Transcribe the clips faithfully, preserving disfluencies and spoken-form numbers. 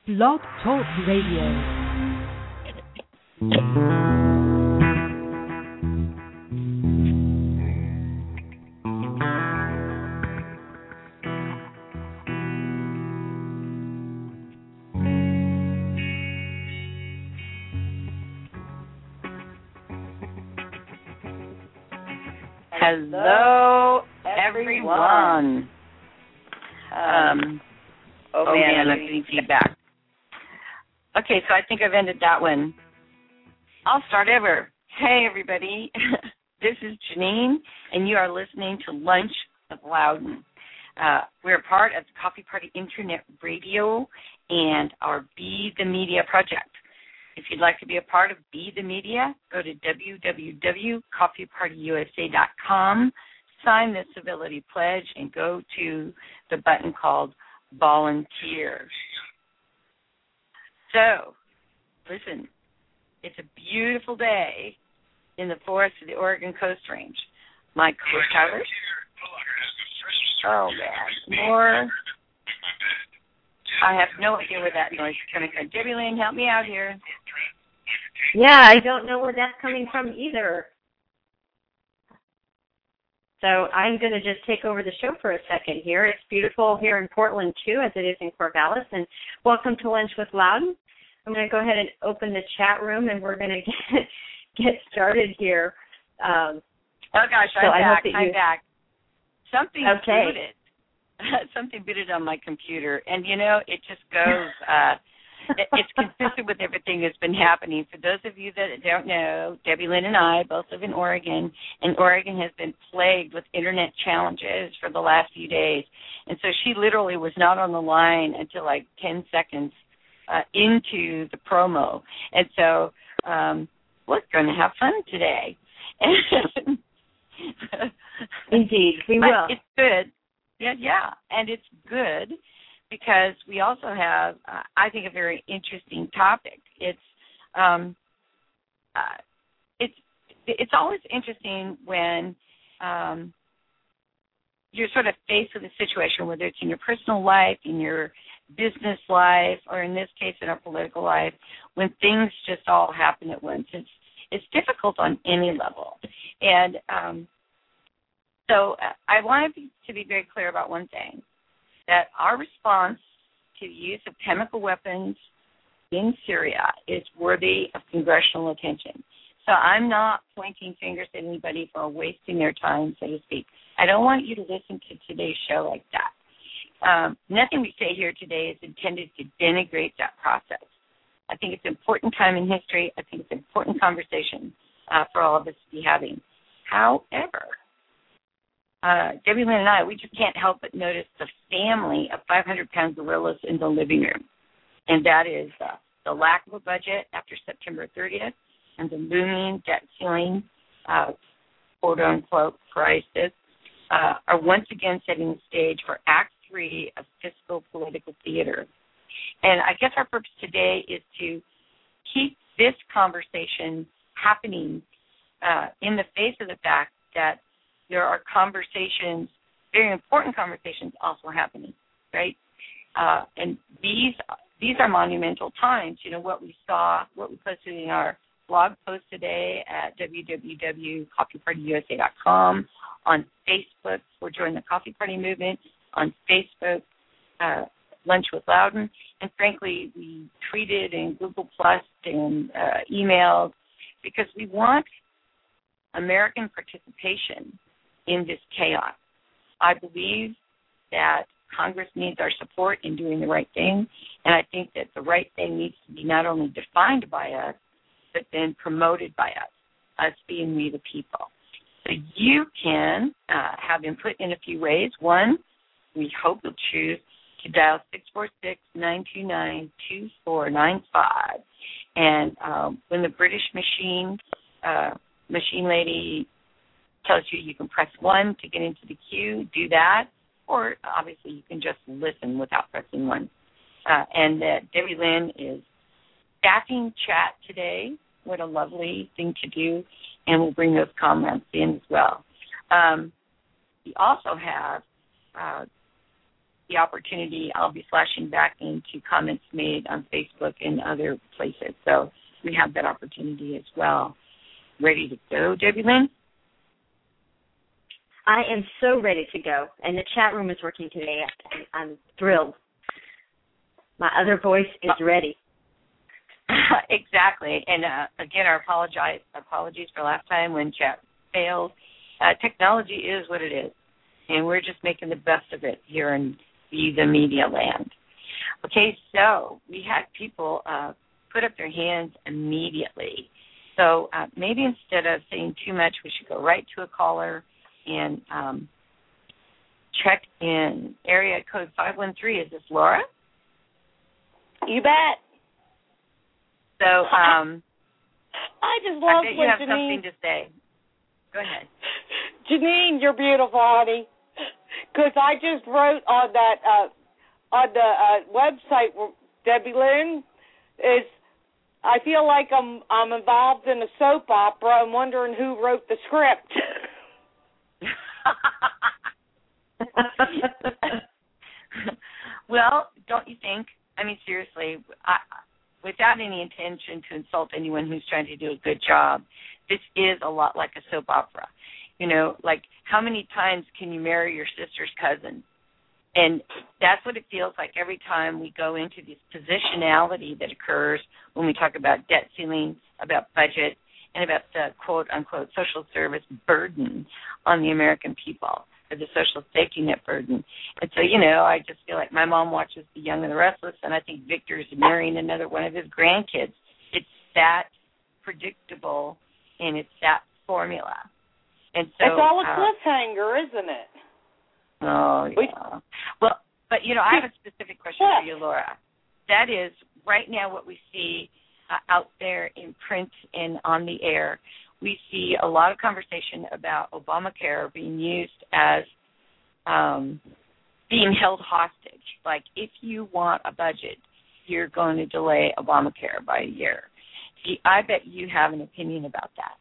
Blog Talk Radio. Hello, everyone. Um, oh, oh man, man, I'm getting feedback. Okay, so I think I've ended that one. I'll start over. Hey, everybody. This is Janine, and you are listening to Lunch with Loudon. Uh, we're part of the Coffee Party Internet Radio and our Be the Media project. If you'd like to be a part of Be the Media, go to w w w dot coffee party u s a dot com, sign the civility pledge, and go to the button called Volunteer. So, listen, it's a beautiful day in the forest of the Oregon Coast Range. My co-host, oh man, more. I have no idea where that noise is coming from. Debbie Lynn, help me out here. Yeah, I don't know where that's coming from either. So I'm going to just take over the show for a second here. It's beautiful here in Portland, too, as it is in Corvallis. And welcome to Lunch with Loudon. I'm going to go ahead and open the chat room, and we're going to get, get started here. Um, oh, gosh, so I'm back. You... I'm back. Something okay. booted. Something booted on my computer. And, you know, it just goes... Uh, it's consistent with everything that's been happening. For those of you that don't know, Debbie Lynn and I both live in Oregon, and Oregon has been plagued with Internet challenges for the last few days. And so she literally was not on the line until like ten seconds uh, into the promo. And so um, we're going to have fun today. Indeed, we but will. It's good. Yeah, yeah, and it's good. Because we also have, uh, I think, a very interesting topic. It's um, uh, it's it's always interesting when um, you're sort of faced with a situation, whether it's in your personal life, in your business life, or in this case, in our political life, when things just all happen at once. It's it's difficult on any level, and um, so uh, I want to be, to be very clear about one thing. That our response to the use of chemical weapons in Syria is worthy of congressional attention. So I'm not pointing fingers at anybody for wasting their time, so to speak. I don't want you to listen to today's show like that. Um, nothing we say here today is intended to denigrate that process. I think it's an important time in history. I think it's an important conversation uh, for all of us to be having. However, Uh, Debbie Lynn and I, we just can't help but notice the family of five hundred pound gorillas in the living room. And that is uh, the lack of a budget after September thirtieth and the looming debt ceiling, uh, quote-unquote, crisis, uh, are once again setting the stage for Act Three of fiscal political theater. And I guess our purpose today is to keep this conversation happening uh, in the face of the fact that there are conversations, very important conversations also happening, right? Uh, and these these are monumental times. You know, what we saw, what we posted in our blog post today at w w w dot coffee party u s a dot com, on Facebook for Join the Coffee Party Movement, on Facebook, uh, Lunch with Loudon, and frankly, we tweeted and Google Plus and uh, emailed because we want American participation in this chaos. I believe that Congress needs our support in doing the right thing, and I think that the right thing needs to be not only defined by us, but then promoted by us, us being we the people. So you can uh, have input in a few ways. One, we hope you'll choose to dial six four six, nine two nine, two four nine five, and um, when the British machine, uh, machine lady tells you you can press one to get into the queue, do that, or obviously you can just listen without pressing one. Uh, and uh, Debbie Lynn is staffing chat today. What a lovely thing to do, and we'll bring those comments in as well. Um, we also have uh, the opportunity, I'll be flashing back into comments made on Facebook and other places. So we have that opportunity as well. Ready to go, Debbie Lynn? I am so ready to go, and the chat room is working today. I'm thrilled. My other voice is ready. Exactly. And, uh, again, our apologize, apologies for last time when chat failed. Uh, technology is what it is, and we're just making the best of it here in the, the media land. Okay, so we had people uh, put up their hands immediately. So uh, maybe instead of saying too much, we should go right to a caller and um, check in. Area code five one three. Is this Laura? You bet. So um, I just love I bet when you have Janine, something to say. Go ahead. Janine, you're beautiful, honey. Because I just wrote on that uh, on the uh, website, Debbie Lynn, is I feel like I'm I'm involved in a soap opera. I'm wondering who wrote the script. Well, don't you think? I mean, seriously, I, without any intention to insult anyone who's trying to do a good job, this is a lot like a soap opera. You know, like how many times can you marry your sister's cousin? And that's what it feels like every time we go into this positionality that occurs when we talk about debt ceiling, about budget, and about the quote-unquote social service burden on the American people, or the social safety net burden. And so, you know, I just feel like my mom watches The Young and the Restless, and I think Victor's marrying another one of his grandkids. It's that predictable, and it's that formula. And so it's all a uh, cliffhanger, isn't it? Oh, yeah. Well, but, you know, I have a specific question for you, Laura. That is, right now what we see uh, out there in print and on the air, we see a lot of conversation about Obamacare being used as um, being held hostage. Like, if you want a budget, you're going to delay Obamacare by a year. See, I bet you have an opinion about that.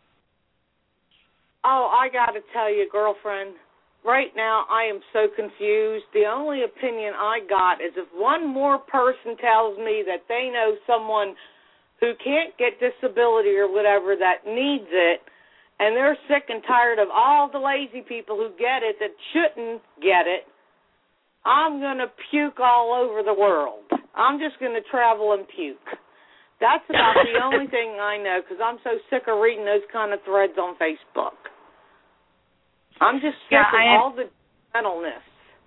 Oh, I got to tell you, girlfriend, right now I am so confused. The only opinion I got is if one more person tells me that they know someone who can't get disability or whatever that needs it, and they're sick and tired of all the lazy people who get it that shouldn't get it, I'm going to puke all over the world. I'm just going to travel and puke. That's about the only thing I know, because I'm so sick of reading those kind of threads on Facebook. I'm just sick yeah, of I am, all the gentleness.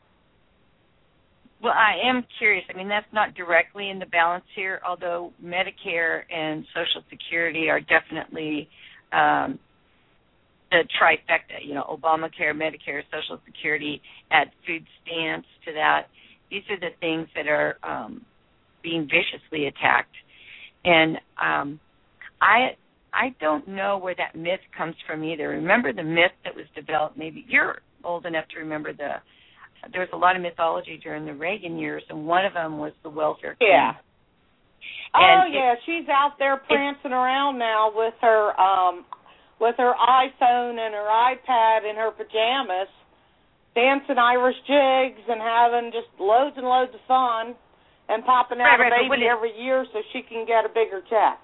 Well, I am curious. I mean, that's not directly in the balance here, although Medicare and Social Security are definitely um, the trifecta, you know, Obamacare, Medicare, Social Security, add food stamps to that. These are the things that are um, being viciously attacked. And um, I I don't know where that myth comes from either. Remember the myth that was developed, maybe you're old enough to remember the, there was a lot of mythology during the Reagan years, and one of them was the welfare queen. Yeah. And oh, yeah, it, she's out there prancing around now with her um, with her iPhone and her iPad and her pajamas, dancing Irish jigs and having just loads and loads of fun and popping out right, right, a baby it, every year so she can get a bigger check.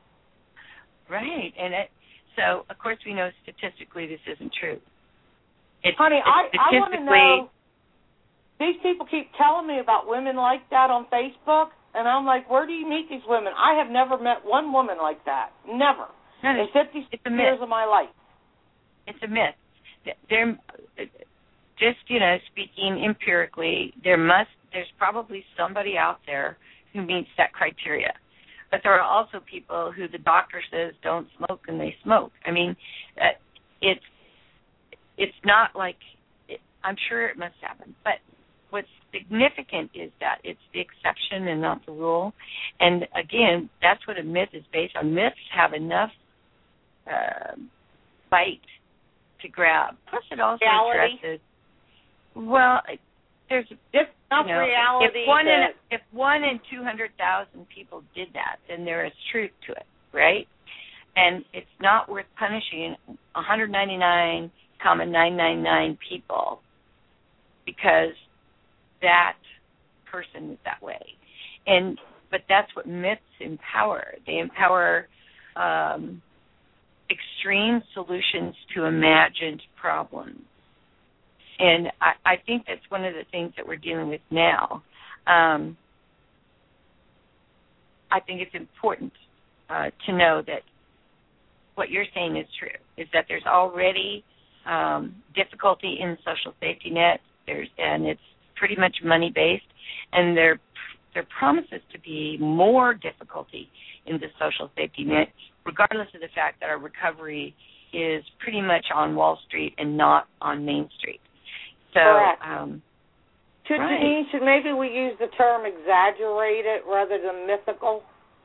Right, and it, so, of course, we know statistically this isn't true. It's, Honey, it's I, I want to know, these people keep telling me about women like that on Facebook, and I'm like, where do you meet these women? I have never met one woman like that. Never. No, in fifty years of my life. It's a myth. There, just, you know, speaking empirically, there must, there's probably somebody out there who meets that criteria. But there are also people who the doctor says don't smoke and they smoke. I mean, uh, it's it's not like, it, I'm sure it must happen. But what's significant is that it's the exception and not the rule. And, again, that's what a myth is based on. Myths have enough uh, bite to grab. Plus, it also reality. addresses, well, there's Just enough you know, reality. If one, in, that... if one in two hundred thousand people did that, then there is truth to it, right? And it's not worth punishing one hundred ninety-nine thousand nine hundred ninety-nine people because that person is that way. And but that's what myths empower. They empower um, extreme solutions to imagined problems. And I, I think that's one of the things that we're dealing with now. Um, I think it's important uh, to know that what you're saying is true, is that there's already um, difficulty in social safety net, there's, and it's pretty much money-based, and there, there promises to be more difficulty in the social safety net, regardless of the fact that our recovery is pretty much on Wall Street and not on Main Street. So, Correct. Um, should, right. Janine, should maybe we use the term exaggerated rather than mythical?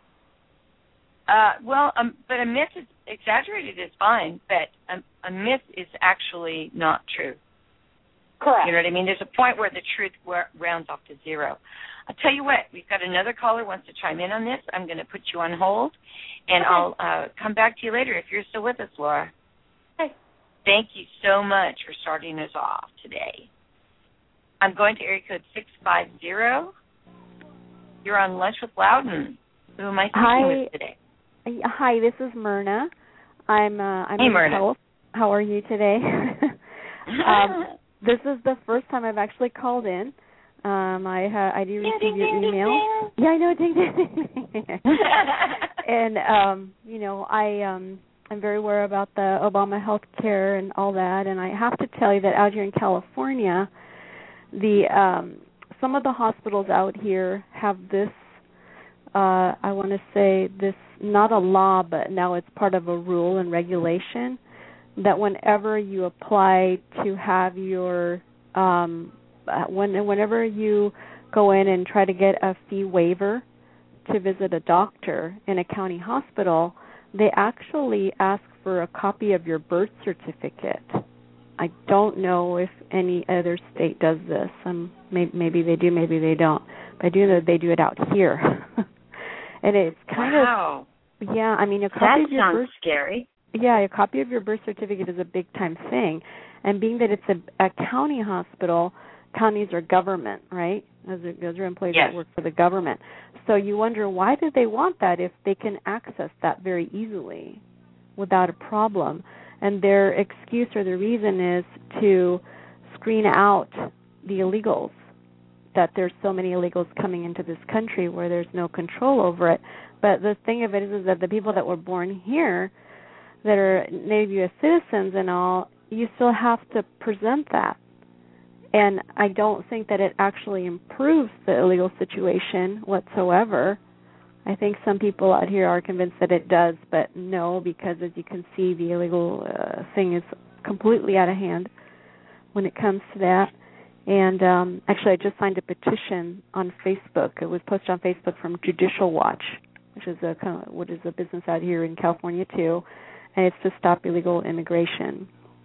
Uh, well, um, but a myth is exaggerated is fine, but a, a myth is actually not true. Correct. You know what I mean? There's a point where the truth rounds off to zero. I'll tell you what, we've got another caller who wants to chime in on this. I'm going to put you on hold, and okay. I'll uh, come back to you later if you're still with us, Laura. Okay. Thank you so much for starting us off today. I'm going to area code six five zero. You're on Lunch with Loudon. Who am I speaking Hi. with today? Hi, this is Myrna. I'm. Uh, I'm hey, in Myrna. Calif- How are you today? um, this is the first time I've actually called in. Um, I ha- I do receive ding, your ding, email. Ding, ding. Yeah, I know. Ding, ding, ding. And um, you know, I um, I'm very aware about the Obama health care and all that. And I have to tell you that out here in California, the um, some of the hospitals out here have this. Uh, I want to say this, not a law, but now it's part of a rule and regulation that whenever you apply to have your, um, when whenever you go in and try to get a fee waiver to visit a doctor in a county hospital, they actually ask for a copy of your birth certificate. I don't know if any other state does this. Um, maybe, maybe they do, maybe they don't. But I do know that they do it out here. And it's kind wow. of, yeah, I mean, a copy that of your sounds birth, scary. Yeah, a copy of your birth certificate is a big time thing. And being that it's a, a county hospital, counties are government, right? Those are, those are employees yes. that work for the government. So you wonder, why do they want that if they can access that very easily without a problem? And their excuse or the reason is to screen out the illegals, that there's so many illegals coming into this country where there's no control over it. But the thing of it is, is that the people that were born here that are Native U S citizens and all, you still have to present that. And I don't think that it actually improves the illegal situation whatsoever. I think some people out here are convinced that it does, but no, because as you can see, the illegal uh, thing is completely out of hand when it comes to that. And um, actually, I just signed a petition on Facebook. It was posted on Facebook from Judicial Watch, which is a kind of, what is a business out here in California too, and it's to stop illegal immigration.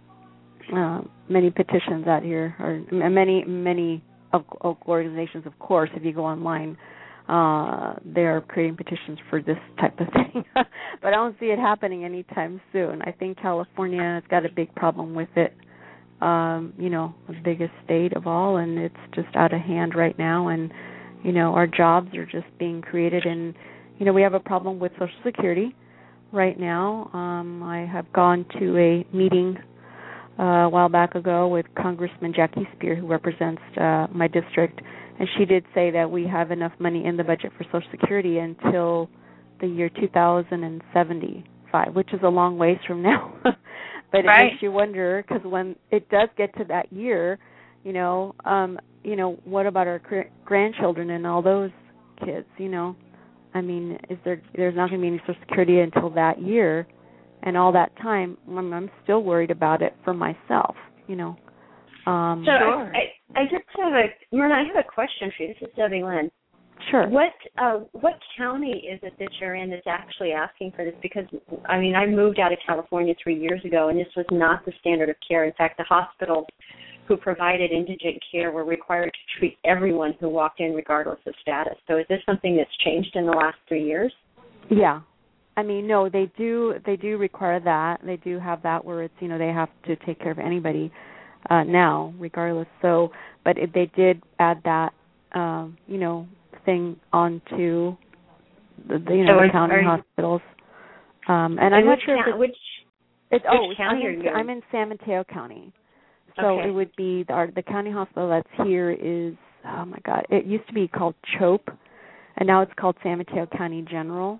Uh, many petitions out here, or many many organizations, of course. If you go online, uh, they are creating petitions for this type of thing. But I don't see it happening anytime soon. I think California has got a big problem with it. Um, you know, the biggest state of all, and it's just out of hand right now. And, you know, our jobs are just being created. And, you know, we have a problem with Social Security right now. Um, I have gone to a meeting uh, a while back ago with Congressman Jackie Spear, who represents uh, my district, and she did say that we have enough money in the budget for Social Security until the year two thousand seventy-five, which is a long ways from now. But it right. makes you wonder, because when it does get to that year, you know, um, you know, what about our cr- grandchildren and all those kids? You know, I mean, is there? There's not going to be any Social Security until that year, and all that time, I'm, I'm still worried about it for myself. You know. Um, so sure. I, I just have a, Myrna, I have a question for you. This is Debbie Lynn. Sure. What uh, what county is it that you're in that's actually asking for this? Because, I mean, I moved out of California three years ago, and this was not the standard of care. In fact, the hospitals who provided indigent care were required to treat everyone who walked in regardless of status. So is this something that's changed in the last three years? Yeah. I mean, no, they do they do require that. They do have that where it's, you know, they have to take care of anybody. uh, now, regardless. So, but it, they did add that, um, you know, thing onto the, the you know so the county you, hospitals. Um, and, and I'm which not sure ca- if it's, which it's oh, which county I'm are in, you in? I'm in San Mateo County. So okay. it would be the, our, the county hospital that's here is, oh my God, it used to be called CHOPE, and now it's called San Mateo County General.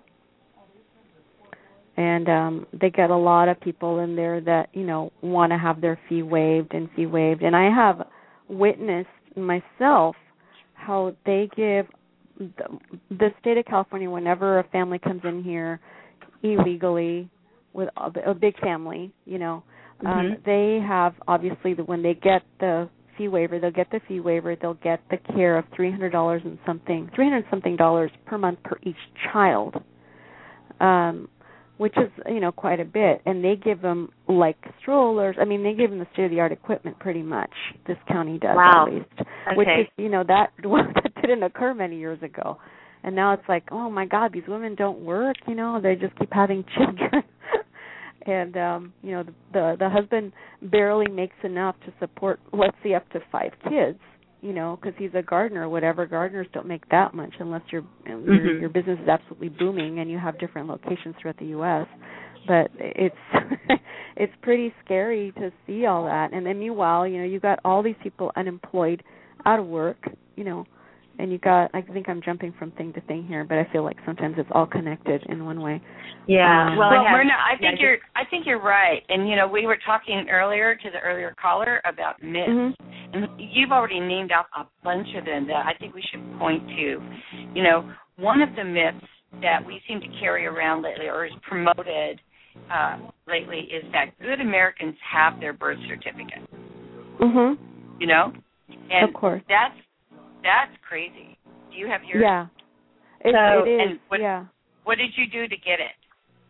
And um, they get a lot of people in there that, you know, want to have their fee waived and fee waived. And I have witnessed myself how they give the, the state of California, whenever a family comes in here illegally with a, a big family, you know, um, mm-hmm. they have obviously the, when they get the fee waiver, they'll get the fee waiver, they'll get the care of three hundred dollars and something, three hundred something dollars per month per each child. Um, which is, you know, quite a bit. And they give them, like, strollers. I mean, they give them the state-of-the-art equipment pretty much. This county does, wow. at least. Okay. Which is, you know, that, that didn't occur many years ago. And now it's like, oh, my God, these women don't work, you know. They just keep having children. and, um, you know, the, the the husband barely makes enough to support, let's say, up to five kids. You know, because he's a gardener or whatever. Gardeners don't make that much unless your mm-hmm. your your business is absolutely booming and you have different locations throughout the U S But it's it's pretty scary to see all that. And then meanwhile, you know, you got all these people unemployed, out of work, you know, and you got. I think I'm jumping from thing to thing here, but I feel like sometimes it's all connected in one way. Yeah. Um, well, well I, have, Myrna, I think yeah, you're. I think you're right. And you know, we were talking earlier to the earlier caller about myths, mm-hmm. and you've already named out a bunch of them that I think we should point to. You know, one of the myths that we seem to carry around lately, or is promoted uh, lately, is that good Americans have their birth certificate. Mhm. You know, and of course, that's that's crazy. Do you have yours? Yeah. It, so, it is. And what, yeah. What did you do to get it?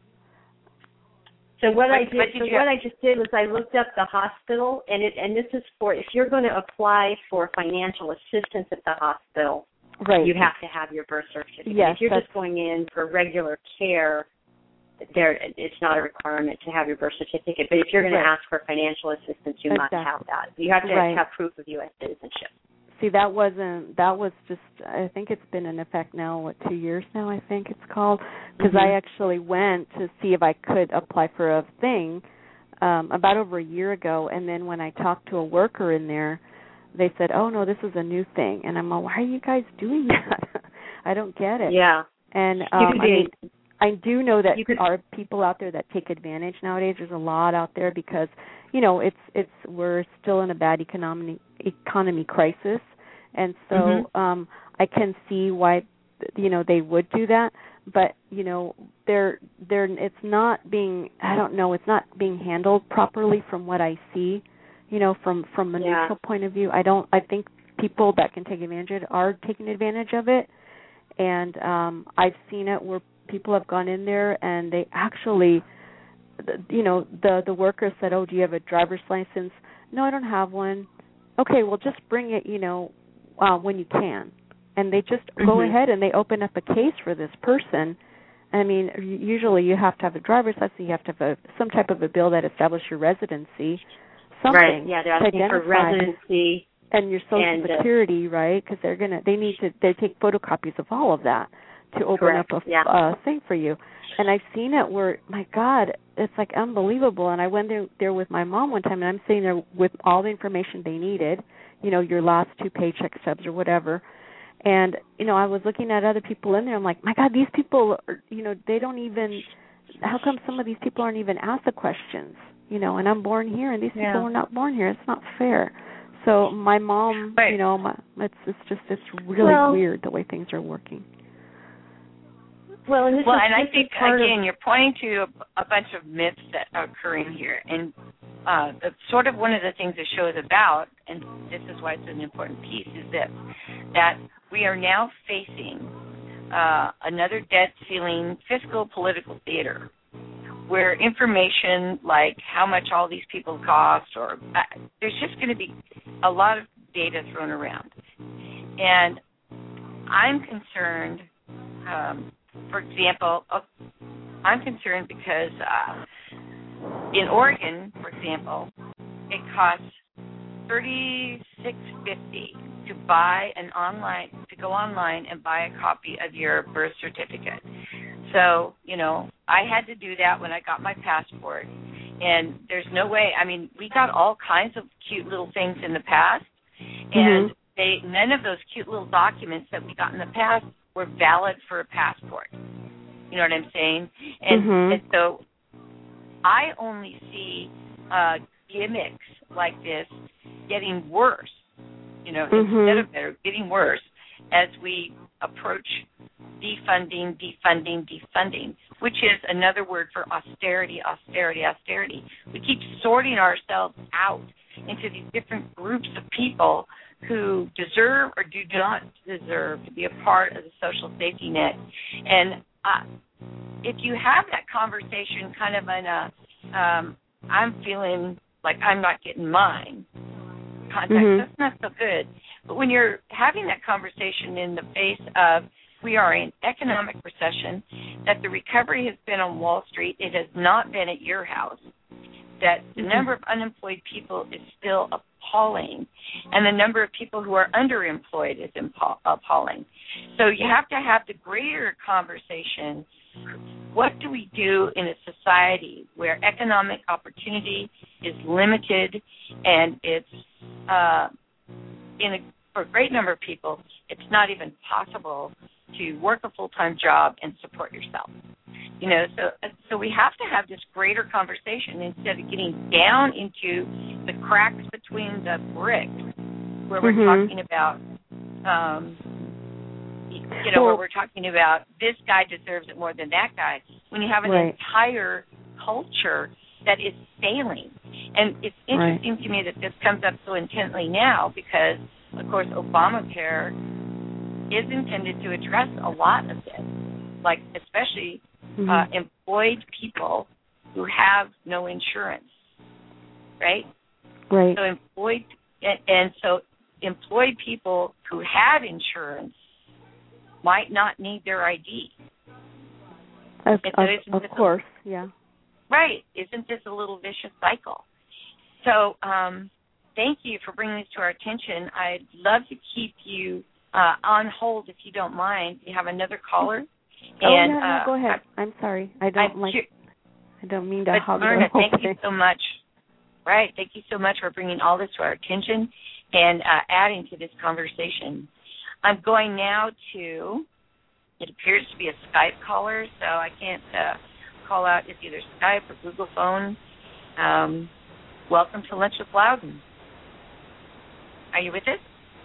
So what, what I did, what did so you what have? I just did was I looked up the hospital, and it and this is for if you're going to apply for financial assistance at the hospital, right. you have to have your birth certificate. Yes, if you're that's... just going in for regular care, there it's not a requirement to have your birth certificate. But if you're going right. to ask for financial assistance, you exactly. must have that. You have to right. have proof of U S citizenship. See, that wasn't, that was just, I think it's been in effect now, what, two years now, I think it's called, because mm-hmm. I actually went to see if I could apply for a thing um, about over a year ago, and then when I talked to a worker in there, they said, oh, no, this is a new thing, and I'm like, why are you guys doing that? I don't get it. Yeah. And um, I mean, I do know that there are people out there that take advantage nowadays. There's a lot out there because, you know, it's it's we're still in a bad economy economy crisis, and so mm-hmm. um, I can see why, you know, they would do that. But you know, they're they're it's not being I don't know it's not being handled properly from what I see. You know, from from a yeah. neutral point of view, I don't. I think people that can take advantage of it are taking advantage of it, and um, I've seen it where people have gone in there and they actually, you know, the the worker said, "Oh, do you have a driver's license?" "No, I don't have one." "Okay, well, just bring it, you know, uh, when you can." And they just mm-hmm. go ahead and they open up a case for this person. I mean, usually you have to have a driver's license, you have to have a, some type of a bill that establishes your residency, something. Right. Yeah, they're asking for residency and your social and, uh, security, right? Because they're gonna they need to they take photocopies of all of that to open correct. up a yeah. uh, thing for you. And I've seen it where, my God, it's like unbelievable. And I went there, there with my mom one time, and I'm sitting there with all the information they needed, you know, your last two paycheck stubs or whatever. And, you know, I was looking at other people in there. I'm like, my God, these people, are, you know, they don't even, how come some of these people aren't even asked the questions? You know, and I'm born here, and these yeah. people are not born here. It's not fair. So my mom, right. you know, my, it's it's just, it's really well, weird the way things are working. Well, and, this well, is, and I think, again, of... you're pointing to a, a bunch of myths that are occurring here. And uh, the, sort of one of the things the show is about, and this is why it's an important piece, is this, that we are now facing uh, another debt-ceiling fiscal political theater where information like how much all these people cost, or uh, there's just going to be a lot of data thrown around. And I'm concerned, um, for example, uh, I'm concerned because uh, in Oregon, for example, it costs thirty-six fifty to buy an online to go online and buy a copy of your birth certificate. So, you know, I had to do that when I got my passport. And there's no way, I mean, we got all kinds of cute little things in the past, and mm-hmm. they none of those cute little documents that we got in the past were valid for a passport. You know what I'm saying? And, mm-hmm. and so I only see uh, gimmicks like this getting worse, you know, mm-hmm. instead of better, getting worse as we approach defunding, defunding, defunding, which is another word for austerity, austerity, austerity. We keep sorting ourselves out into these different groups of people who deserve or do not deserve to be a part of the social safety net. And uh, if you have that conversation kind of in a, um, I'm feeling like I'm not getting mine context, mm-hmm. that's not so good. But when you're having that conversation in the face of we are in economic recession, that the recovery has been on Wall Street, it has not been at your house, that the mm-hmm. number of unemployed people is still appalling, and the number of people who are underemployed is appalling. So you have to have the greater conversation. What do we do in a society where economic opportunity is limited and it's, uh, in a, for a great number of people, it's not even possible to work a full-time job and support yourself? You know, so so we have to have this greater conversation instead of getting down into the cracks between the bricks where we're mm-hmm. talking about, um, you know, well, where we're talking about this guy deserves it more than that guy, when you have an right. entire culture that is failing. And it's interesting right. to me that this comes up so intently now because, of course, Obamacare is intended to address a lot of this, like especially mm-hmm. uh, employed people who have no insurance, right? Right. So employed, and, and so employed people who have insurance might not need their I D. Of, so of, of course, a, yeah. Right. Isn't this a little vicious cycle? So um, thank you for bringing this to our attention. I'd love to keep you uh, on hold if you don't mind. You have another caller. Oh, and, yeah, no, uh, go ahead. I, I'm sorry. I don't I'm like. cu- I don't mean to but hog Myrna, the whole thank thing. you so much. Right. Thank you so much for bringing all this to our attention and uh, adding to this conversation. I'm going now to, it appears to be a Skype caller, so I can't uh, call out it's either Skype or Google phone. Um, welcome to Lunch with Loudon. Are you with us?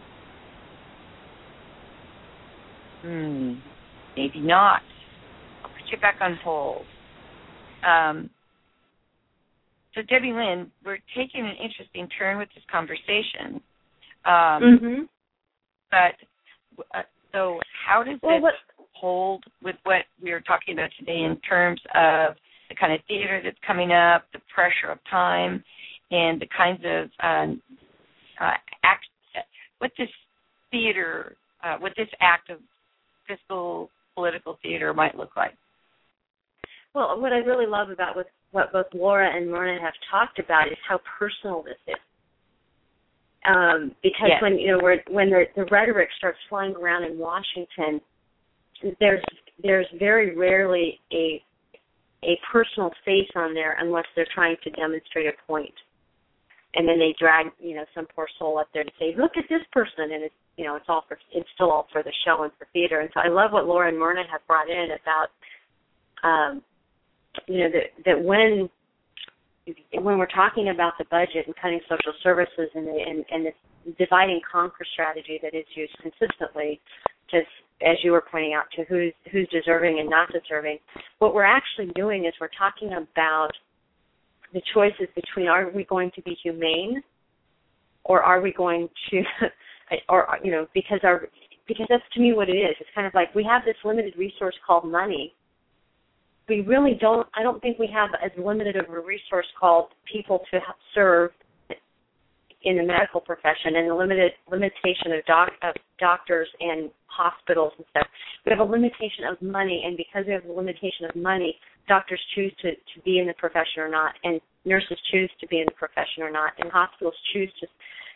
Hmm, maybe not. I'll put you back on hold. Um, so, Debbie Lynn, we're taking an interesting turn with this conversation. Um, mm-hmm. But, uh, so how does well, this what, hold with what we were talking about today in terms of the kind of theater that's coming up, the pressure of time, and the kinds of um, uh, act, what this theater, uh, what this act of fiscal political theater might look like? Well, what I really love about what, what both Laura and Myrna have talked about is how personal this is. Um, because yes. when you know we're, when the, the rhetoric starts flying around in Washington, there's there's very rarely a a personal face on there unless they're trying to demonstrate a point, and then they drag you know some poor soul up there to say, look at this person, and it's you know it's all for it's still all for the show and for theater. And so I love what Laura and Myrna have brought in about um, you know that that when. when we're talking about the budget and cutting social services and, the, and, and this divide and conquer strategy that is used consistently, just as you were pointing out, to who's, who's deserving and not deserving, what we're actually doing is we're talking about the choices between are we going to be humane or are we going to, or, you know, because our because that's to me what it is. It's kind of like we have this limited resource called money. We really don't, I don't think we have as limited of a resource called people to serve in the medical profession and the limited limitation of, doc, of doctors and hospitals and stuff. We have a limitation of money, and because we have a limitation of money, doctors choose to, to be in the profession or not, and nurses choose to be in the profession or not, and hospitals choose to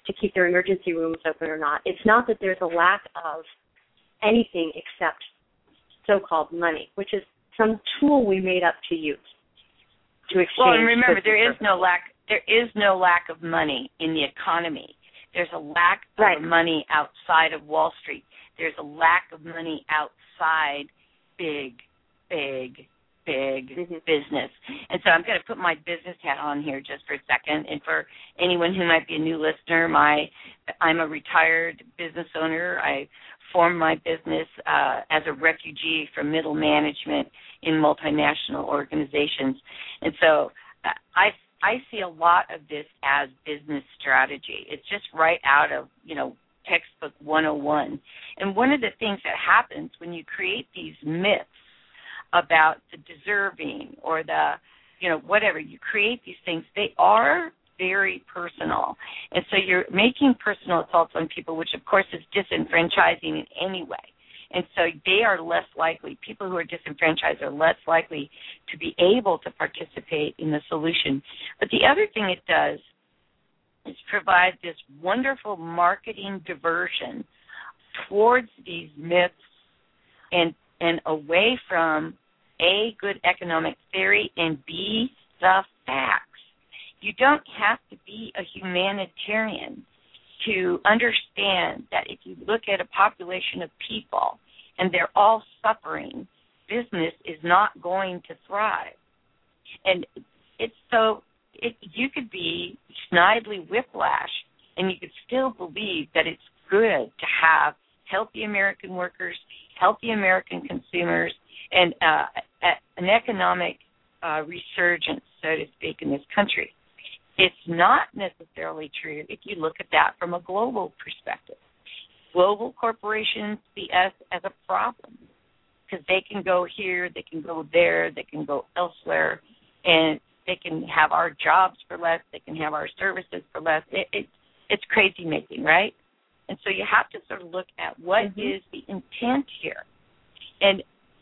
to keep their emergency rooms open or not. It's not that there's a lack of anything except so-called money, which is some tool we made up to use to exchange. Well, and remember, there is no lack. There is no lack of money in the economy. There's a lack of right. money outside of Wall Street. There's a lack of money outside big, big, big mm-hmm. business. And so I'm going to put my business hat on here just for a second. And for anyone who might be a new listener, my I'm a retired business owner. I formed my business uh, as a refugee from middle management in multinational organizations. And so uh, I I see a lot of this as business strategy. It's just right out of, you know, textbook one oh one. And one of the things that happens when you create these myths about the deserving or the, you know, whatever, you create these things, they are very personal. And so you're making personal assaults on people, which of course is disenfranchising in any way. And so they are less likely, people who are disenfranchised are less likely to be able to participate in the solution. But the other thing it does is provide this wonderful marketing diversion towards these myths and and away from A, good economic theory, and B, the facts. You don't have to be a humanitarian to understand that if you look at a population of people and they're all suffering, business is not going to thrive. And it's so it, you could be Snidely Whiplash and you could still believe that it's good to have healthy American workers, healthy American consumers, and uh, an economic uh, resurgence, so to speak, in this country. It's not necessarily true if you look at that from a global perspective. Global corporations see us as a problem because they can go here, they can go there, they can go elsewhere, and they can have our jobs for less, they can have our services for less. It, it, it's crazy making, right? And so you have to sort of look at what mm-hmm. is the intent here. And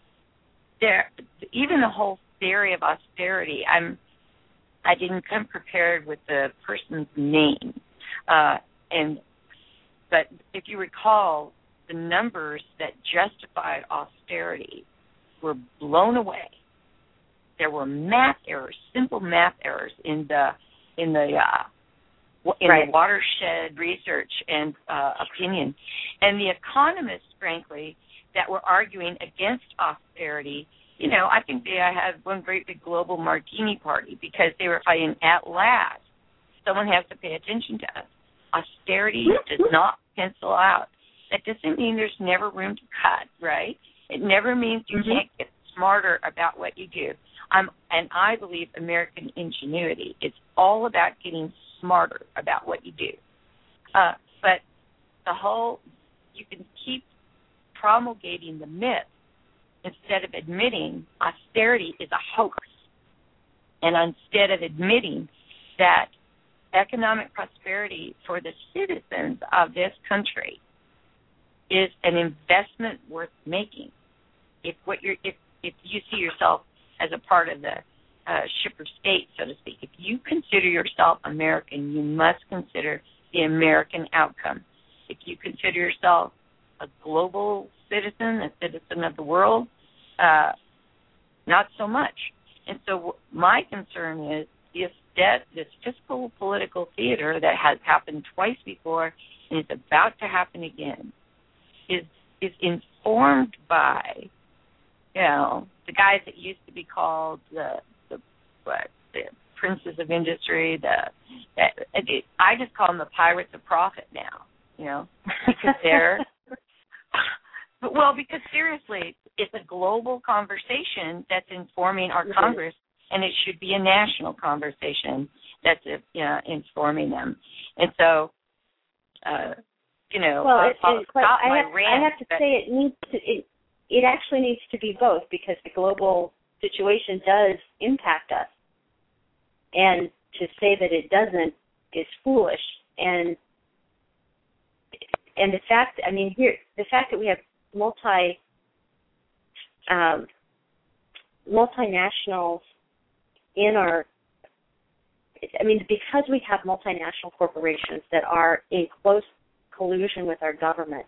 there, even the whole theory of austerity, I'm I didn't come prepared with the person's name. Uh, and but if you recall, the numbers that justified austerity were blown away. There were math errors, simple math errors in the in the uh, in right. the watershed research and uh, opinion. And the economists, frankly, that were arguing against austerity, you know, I think they had one great big global martini party because they were fighting at last. Someone has to pay attention to us. Austerity does not pencil out. That doesn't mean there's never room to cut, right? It never means you mm-hmm. can't get smarter about what you do. Um, and I believe American ingenuity. It's all about getting smarter about what you do. Uh, but the whole, you can keep promulgating the myth instead of admitting austerity is a hoax. And instead of admitting that economic prosperity for the citizens of this country is an investment worth making. If what you're, if if you see yourself as a part of the uh, shipper state, so to speak, if you consider yourself American, you must consider the American outcome. If you consider yourself a global citizen, a citizen of the world, uh, not so much. And so my concern is if that this fiscal political theater that has happened twice before and is about to happen again is is informed by, you know, the guys that used to be called the the what the princes of industry. The, the I just call them the pirates of profit now. You know, because they're well, because seriously, it's a global conversation that's informing our mm-hmm. Congress, and it should be a national conversation that's you know, informing them. And so, uh, you know, well, I'll, it, I'll it, stop I, my have, rant, I have to but, say it needs to. It, it actually needs to be both because the global situation does impact us, and to say that it doesn't is foolish. And and the fact, I mean, here the fact that we have multi um, multinationals in our I mean, because we have multinational corporations that are in close collusion with our government,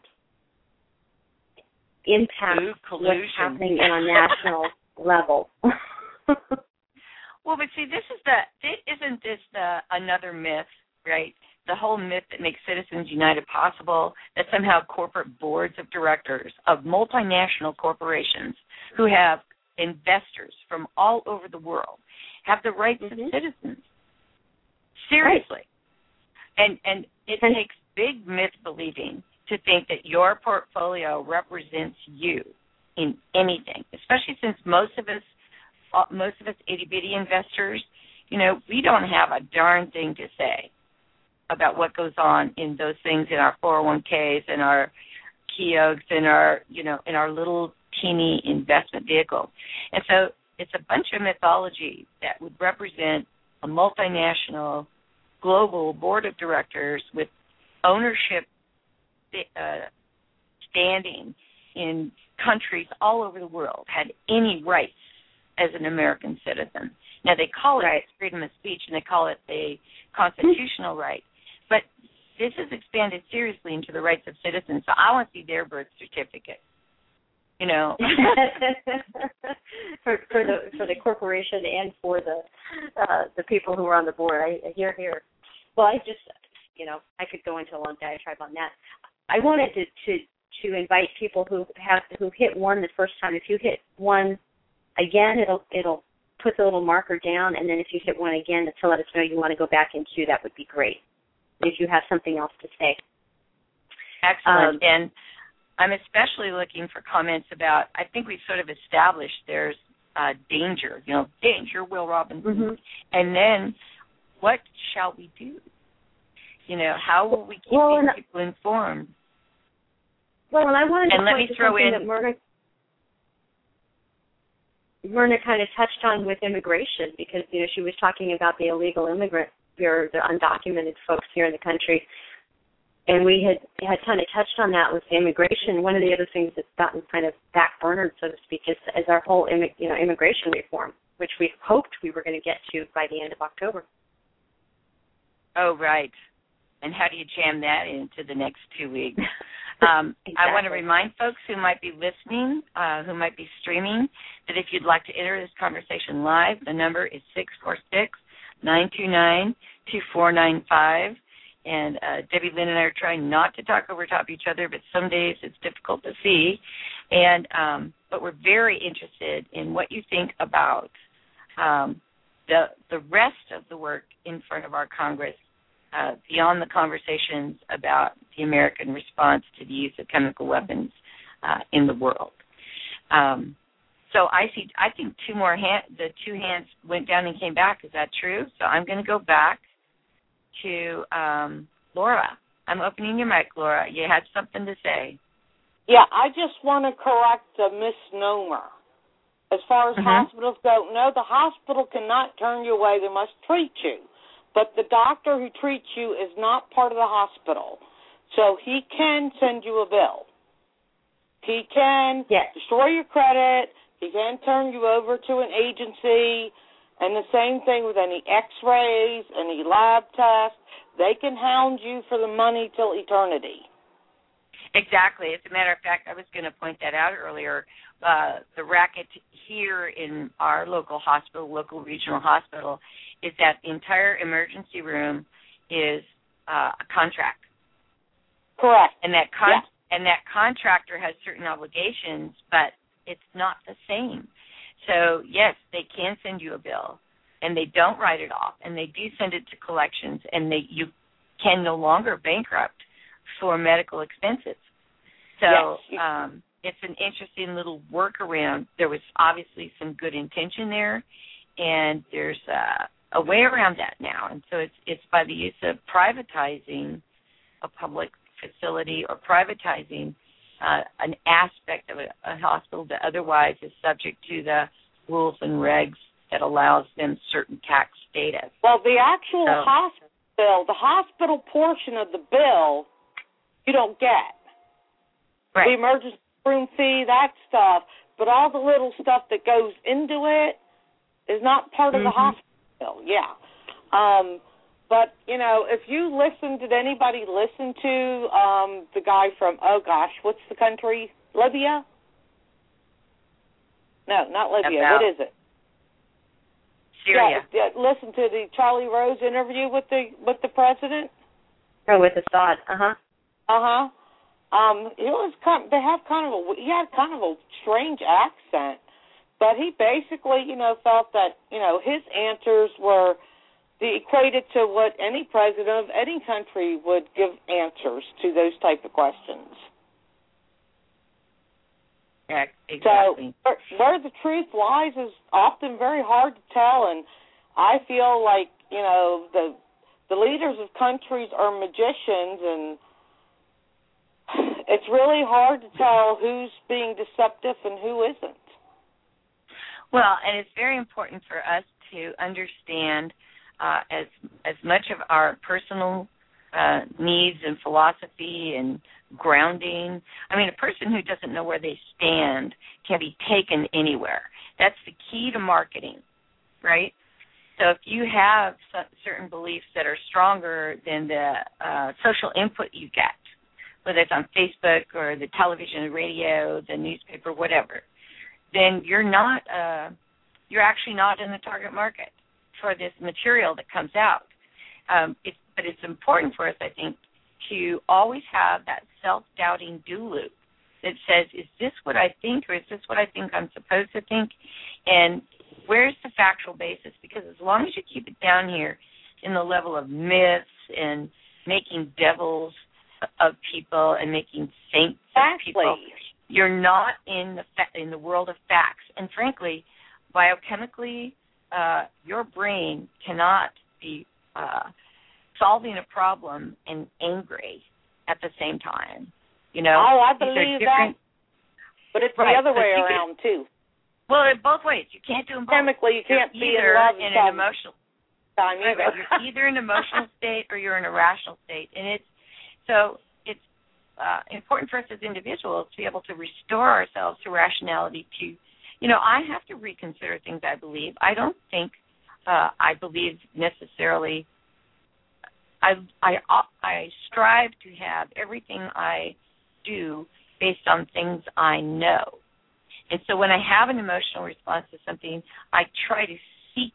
impact what's happening in a national level. Well, but see, this is the, isn't this the, another myth, right? The whole myth that makes Citizens United possible, that somehow corporate boards of directors of multinational corporations who have investors from all over the world have the rights mm-hmm. of citizens. Seriously. Right. And and it and takes big myth-believing to think that your portfolio represents you in anything, especially since most of us, most of us itty-bitty investors, you know, we don't have a darn thing to say about what goes on in those things in our four oh one k's and our Keoghs and our, you know, in our little teeny investment vehicles. And so it's a bunch of mythology that would represent a multinational global board of directors with ownership uh, standing in countries all over the world had any rights as an American citizen. Now, they call it right. freedom of speech and they call it a constitutional right, but this is expanded seriously into the rights of citizens, so I want to see their birth certificate. You know, for for the for the corporation and for the uh, the people who are on the board. I hear here. Well, I just you know I could go into a long diatribe on that. I wanted to, to to invite people who have who hit one the first time. If you hit one again, it'll it'll put the little marker down, and then if you hit one again to let us know you want to go back into, that would be great. If you have something else to say. Excellent. Um, and I'm especially looking for comments about, I think we've sort of established there's uh, danger, you know, danger, Will Robinson. Mm-hmm. And then what shall we do? You know, how will we keep well, these people informed? Well, and I wanted and to let me throw in. That Myrna, Myrna kind of touched on with immigration because, you know, she was talking about the illegal immigrant, or the undocumented folks here in the country. And we had had kind of touched on that with immigration. One of the other things that's gotten kind of back-burnered, so to speak, is, is our whole you know, immigration reform, which we hoped we were going to get to by the end of October. Oh, right. And how do you jam that into the next two weeks? Um, exactly. I want to remind folks who might be listening, uh, who might be streaming, that if you'd like to enter this conversation live, the number is six four six, nine two nine, two four nine five. And uh, Debbie Lynn and I are trying not to talk over top each other, but some days it's difficult to see. And um, but we're very interested in what you think about um, the the rest of the work in front of our Congress, uh, beyond the conversations about the American response to the use of chemical weapons uh, in the world. Um, so I see. I think two more hand, the two hands went down and came back. Is that true? So I'm going to go back to um, Laura. I'm opening your mic, Laura. You had something to say. Yeah, I just want to correct a misnomer. As far as mm-hmm. hospitals go, no, the hospital cannot turn you away. They must treat you. But the doctor who treats you is not part of the hospital. So he can send you a bill. He can yes. destroy your credit. He can turn you over to an agency. And the same thing with any x-rays, any lab tests. They can hound you for the money till eternity. Exactly. As a matter of fact, I was going to point that out earlier. Uh, the racket here in our local hospital, local regional hospital, is that the entire emergency room is uh, a contract. Correct. And that con- yeah. and that contractor has certain obligations, but it's not the same. So, yes, they can send you a bill, and they don't write it off, and they do send it to collections, and they you can no longer bankrupt for medical expenses. So yes. um, it's an interesting little workaround. There was obviously some good intention there, and there's uh, a way around that now. And so it's it's by the use of privatizing a public facility or privatizing Uh, an aspect of a, a hospital that otherwise is subject to the rules and regs that allows them certain tax status. Well, the actual so, hospital bill, the hospital portion of the bill, you don't get. Right. The emergency room fee, that stuff, but all the little stuff that goes into it is not part of mm-hmm. the hospital bill, yeah. Um, but, you know, if you listen, did anybody listen to um, the guy from, oh, gosh, what's the country? Libya? No, not Libya. About what is it? Syria. Yeah, listen to the Charlie Rose interview with the with the president. Oh, with Assad. Uh huh. Uh huh. Um, it was kind. They have kind of a. He had kind of a strange accent, but he basically, you know, felt that you know his answers were the equated to what any president of any country would give answers to those type of questions. Yeah, exactly. So where, where the truth lies is often very hard to tell, and I feel like you know the the leaders of countries are magicians, and it's really hard to tell who's being deceptive and who isn't. Well, and it's very important for us to understand uh, as as much of our personal uh, needs and philosophy and grounding. I mean, a person who doesn't know where they stand can be taken anywhere. That's the key to marketing, right? So if you have certain beliefs that are stronger than the uh, social input you get, whether it's on Facebook or the television, the radio, the newspaper, whatever, then you're not, uh, you're actually not in the target market for this material that comes out. Um, it's, but it's important for us, I think, to always have that self-doubting do loop that says, is this what I think, or is this what I think I'm supposed to think? And where's the factual basis? Because as long as you keep it down here in the level of myths and making devils of people and making saints of people, you're not in the fa- in the world of facts. And frankly, biochemically, uh, your brain cannot be uh, solving a problem and angry at the same time. You know, oh, I believe that, but it's right, the other way you around can, too. Well, in both ways. You can't do them both. Chemically, you can't you're be either in love in some an emotional time right, either. You're either in an emotional state or you're in a rational state, and it's so it's uh, important for us as individuals to be able to restore ourselves to rationality. To, you know, I have to reconsider things I believe. I don't think uh, I believe necessarily. I, I I strive to have everything I do based on things I know. And so when I have an emotional response to something, I try to seek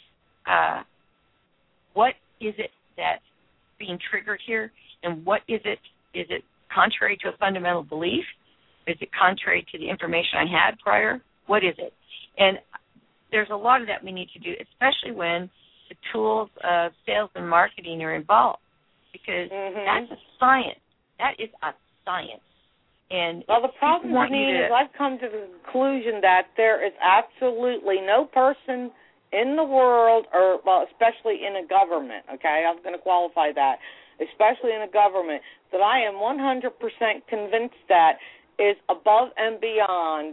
uh, what is it that's being triggered here, and what is it? Is it contrary to a fundamental belief? Is it contrary to the information I had prior? What is it? And there's a lot of that we need to do, especially when the tools of sales and marketing are involved, because mm-hmm. that's a science. That is a science. And well, the problem with me is I've come to the conclusion that there is absolutely no person in the world, or well, especially in a government, okay, I'm going to qualify that, especially in a government, that I am one hundred percent convinced that is above and beyond,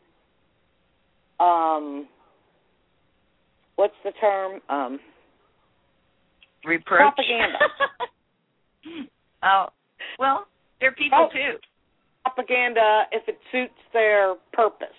um, what's the term? Um, Reproach. Propaganda. Oh, well, they're people oh. too. Propaganda if it suits their purpose.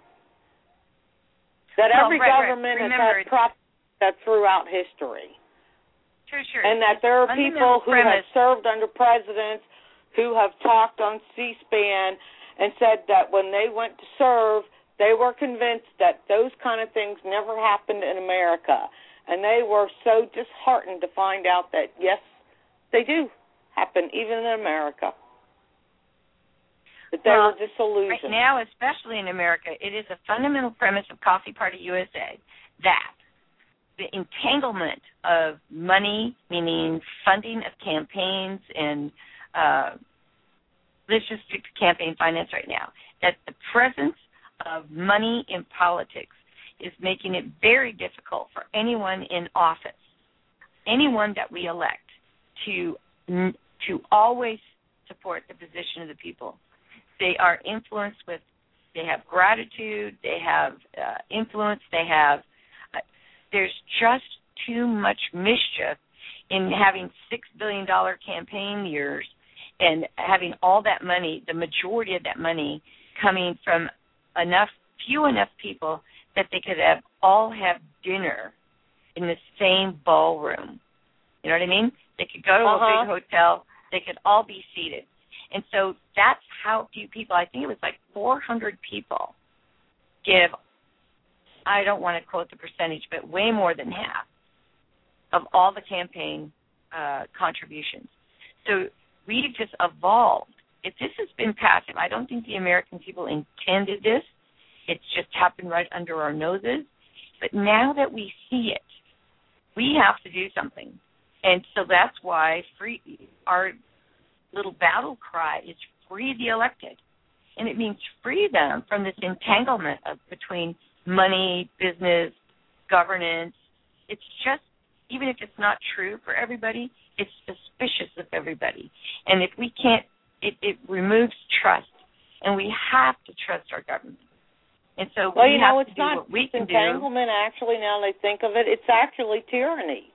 That well, every right, government right. has had propaganda throughout history. Sure, sure. And that there are people who premise. have served under presidents who have talked on C-SPAN and said that when they went to serve, they were convinced that those kind of things never happened in America. And they were so disheartened to find out that, yes, they do happen even in America. That they well, were disillusioned. Right now, especially in America, it is a fundamental premise of Coffee Party U S A that the entanglement of money, meaning funding of campaigns and uh, let's just stick to campaign finance right now, that the presence of money in politics is making it very difficult for anyone in office, anyone that we elect, to to always support the position of the people. They are influenced with, they have gratitude, they have uh, influence, they have, uh, there's just too much mischief in having six billion dollars campaign years and having all that money, the majority of that money, coming from enough, few enough people that they could have all have dinner in the same ballroom. You know what I mean? They could go to uh-huh. a big hotel. They could all be seated. And so that's how few people, I think it was like four hundred people give, I don't want to quote the percentage, but way more than half of all the campaign uh, contributions. So we've just evolved. If this has been passive, I don't think the American people intended this. It's just happened right under our noses. But now that we see it, we have to do something. And so that's why free our little battle cry is free the elected. And it means free them from this entanglement of between money, business, governance. It's just, even if it's not true for everybody, it's suspicious of everybody. And if we can't, it, it removes trust. And we have to trust our government. And so well, we you have know, to it's do not what we can entanglement, do. actually, now that I think of it. It's actually tyranny.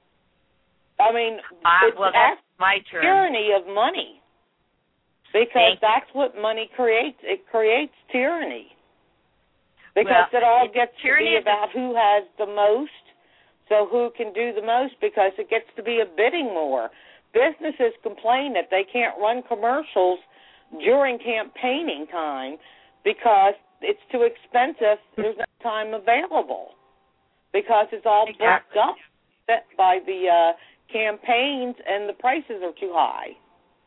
I mean, Uh, it's well, that's my term. tyranny of money. Because Thank that's what money creates. It creates tyranny. Because well, it all it's gets to be about who has the most, so who can do the most, because it gets to be a bidding war. Businesses complain that they can't run commercials during campaigning time because it's too expensive. There's no time available because it's all exactly. booked up by the uh, campaigns and the prices are too high.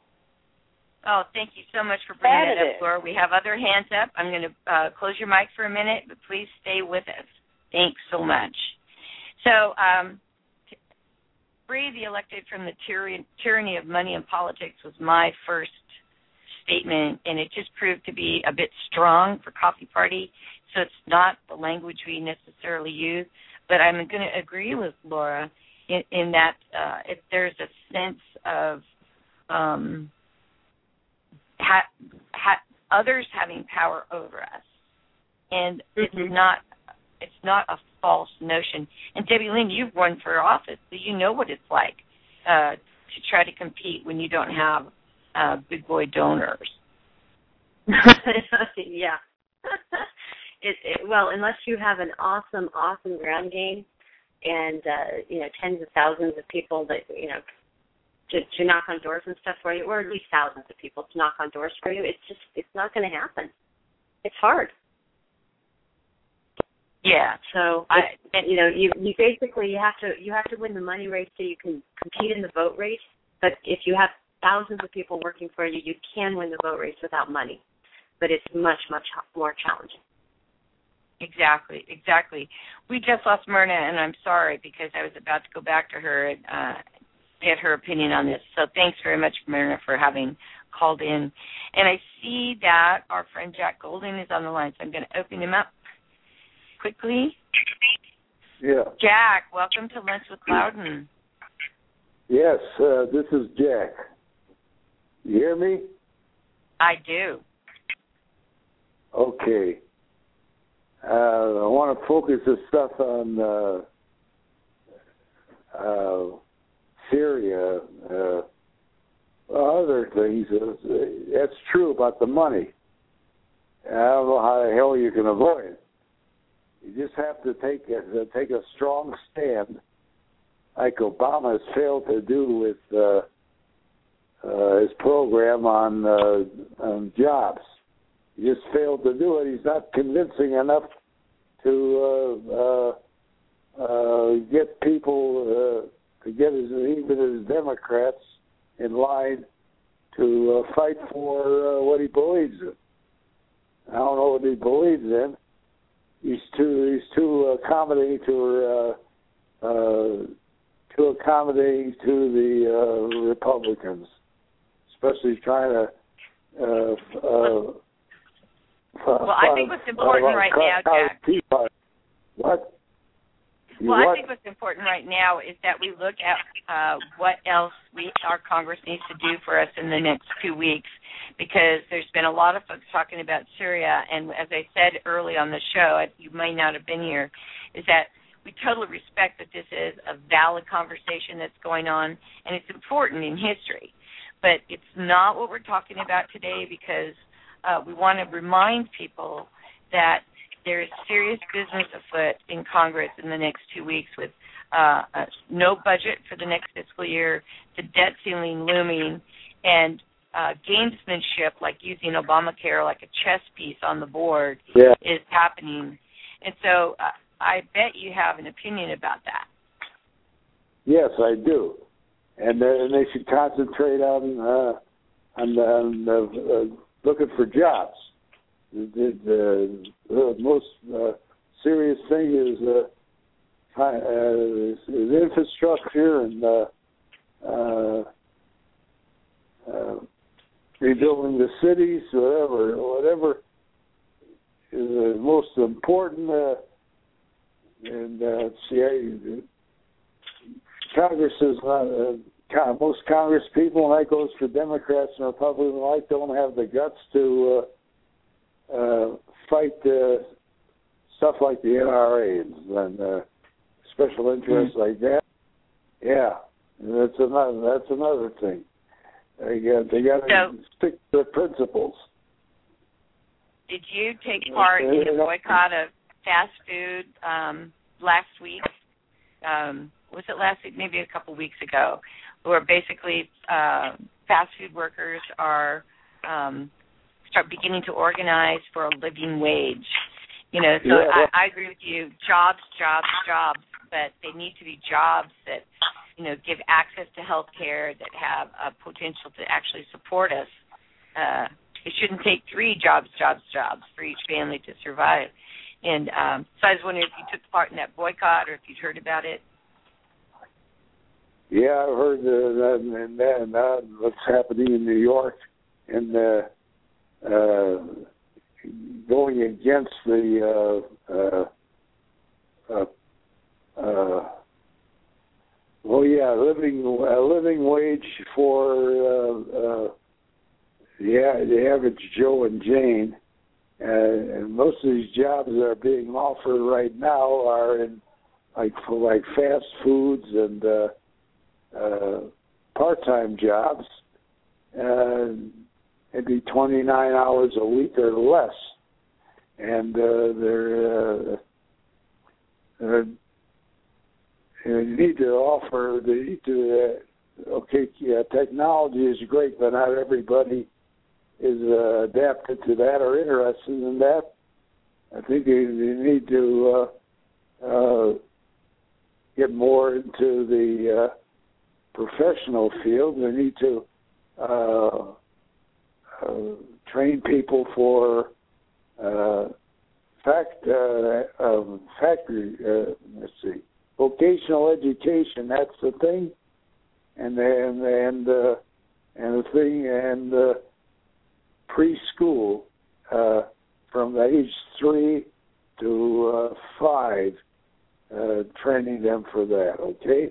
Oh, thank you so much for bringing That that it up, Laura. We have other hands up. I'm going to uh, close your mic for a minute, but please stay with us. Thanks so much. So, um, t- free the elected from the tyranny, tyranny of money and politics was my first statement, and it just proved to be a bit strong for Coffee Party, so it's not the language we necessarily use. But I'm going to agree with Laura in, in that uh, if there's a sense of um, Ha, ha, others having power over us, and mm-hmm. it's not it's not a false notion. And Debbie Lynn, you've run for office, so you know what it's like uh, to try to compete when you don't have uh, big boy donors. yeah. it, it, well, unless you have an awesome, awesome ground game, and uh, you know, tens of thousands of people that you know. To, to knock on doors and stuff for you, or at least thousands of people to knock on doors for you, it's just, it's not going to happen. It's hard. Yeah. So, I, and, you know, you, you basically, you have to, you have to win the money race so you can compete in the vote race, but if you have thousands of people working for you, you can win the vote race without money, but it's much, much more challenging. Exactly, exactly. We just lost Myrna, and I'm sorry because I was about to go back to her and uh, get her opinion on this. So thanks very much, Myrna, for having called in. And I see that our friend Jack Golding is on the line, so I'm going to open him up quickly. Yeah. Jack, welcome to Lunch with Loudon. Yes, uh, this is Jack. You hear me? I do. Okay. Uh, I want to focus this stuff on uh, uh, Syria, uh, other things. Uh, that's true about the money. I don't know how the hell you can avoid it. You just have to take a, take a strong stand, like Obama has failed to do with uh, uh, his program on, uh, on jobs. He just failed to do it. He's not convincing enough to uh, uh, uh, get people. Uh, to get his, even his Democrats in line to uh, fight for uh, what he believes in. I don't know what he believes in. He's too he's too accommodating to uh, uh, too accommodating to the uh, Republicans, especially trying to. Uh, uh, well, I think what's important right now, Jack. What? You well, what? I think what's important right now is that we look at uh, what else we, our Congress needs to do for us in the next two weeks, because there's been a lot of folks talking about Syria, and as I said early on the show, you may not have been here, is that we totally respect that this is a valid conversation that's going on, and it's important in history. But it's not what we're talking about today, because uh, we want to remind people that there is serious business afoot in Congress in the next two weeks with uh, uh, no budget for the next fiscal year, the debt ceiling looming, and uh, gamesmanship, like using Obamacare like a chess piece on the board, yeah. is happening. And so uh, I bet you have an opinion about that. Yes, I do. And, uh, and they should concentrate on uh, on, on uh, uh, looking for jobs. The, the, the most uh, serious thing is, uh, uh, is, is infrastructure and uh, uh, uh, rebuilding the cities, whatever, whatever is the most important. Uh, and uh, see, I, Congress is not. Uh, most Congress people, and that goes for Democrats and Republicans alike, don't have the guts to. Uh, Uh, fight uh, stuff like the N R A and uh, special interests mm. like that. Yeah, that's another. That's another thing. They got they got to so, stick to their principles. Did you take part in a boycott of fast food um, last week? Um, was it last week? Maybe a couple weeks ago, where basically uh, fast food workers are. Um, start beginning to organize for a living wage. You know, so yeah, well, I, I agree with you, jobs, jobs, jobs, but they need to be jobs that, you know, give access to health care, that have a potential to actually support us. Uh, it shouldn't take three jobs, jobs, jobs for each family to survive. And um, so I was wondering if you took part in that boycott or if you'd heard about it. Yeah, I've heard uh, that, and, that, and that, what's happening in New York, and uh, Uh, going against the uh, uh, uh, uh, well, yeah, living a living wage for uh, uh, yeah the average Joe and Jane, uh, and most of these jobs that are being offered right now are in like for like fast foods and uh, uh, part-time jobs. Uh, Maybe twenty-nine hours a week or less, and uh, they're, uh, they're you need to offer. They need to. Uh, okay, yeah, technology is great, but not everybody is uh, adapted to that or interested in that. I think they, they need to uh, uh, get more into the uh, professional field. They need to. Uh, Uh, train people for uh, fact uh, um, factory. Uh, let's see, vocational education. That's the thing, and and and uh, and the thing and uh, preschool uh, from age three to uh, five, uh, training them for that. Okay.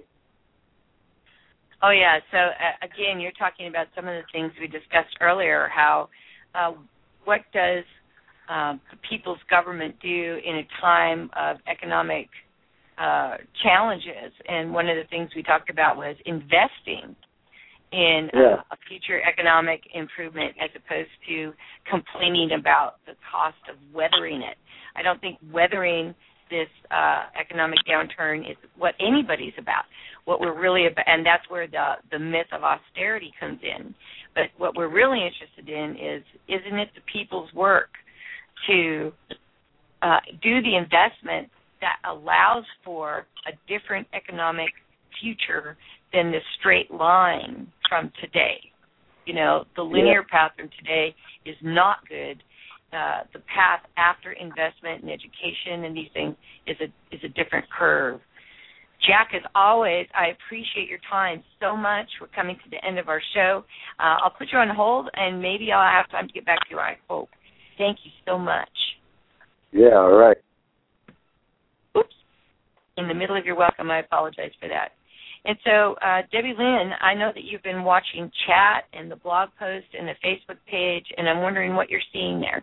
Oh, yeah. So, uh, again, you're talking about some of the things we discussed earlier, how uh, what does uh, the people's government do in a time of economic uh, challenges? And one of the things we talked about was investing in yeah. uh, a future economic improvement as opposed to complaining about the cost of weathering it. I don't think weathering this uh, economic downturn is what anybody's about. What we're really about, and that's where the, the myth of austerity comes in. But what we're really interested in is, isn't it the people's work to uh, do the investment that allows for a different economic future than the straight line from today? You know, the linear yeah. path from today is not good. Uh, the path after investment and education and these things is a is a different curve. Jack, as always, I appreciate your time so much. We're coming to the end of our show. Uh, I'll put you on hold, and maybe I'll have time to get back to you, I hope. Thank you so much. Yeah, all right. Oops. In the middle of your welcome, I apologize for that. And so, uh, Debbie Lynn, I know that you've been watching chat and the blog post and the Facebook page, and I'm wondering what you're seeing there.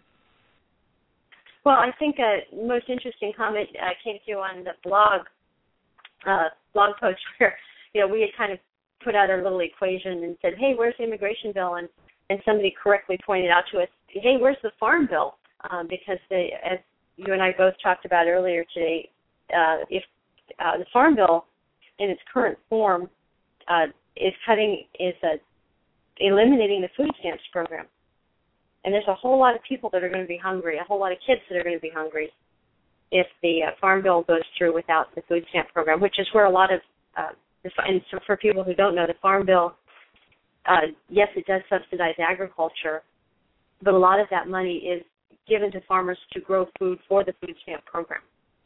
Well, I think a most interesting comment uh, came through on the blog uh, blog post where, you know, we had kind of put out our little equation and said, hey, where's the immigration bill? And, and somebody correctly pointed out to us, hey, where's the farm bill? Um, because they, as you and I both talked about earlier today, uh, if uh, the Farm Bill in its current form uh, is cutting, is uh, eliminating the food stamps program. And there's a whole lot of people that are going to be hungry, a whole lot of kids that are going to be hungry if the uh, Farm Bill goes through without the food stamp program, which is where a lot of, uh, and so for people who don't know, the Farm Bill, uh, yes, it does subsidize agriculture, but a lot of that money is given to farmers to grow food for the food stamp program.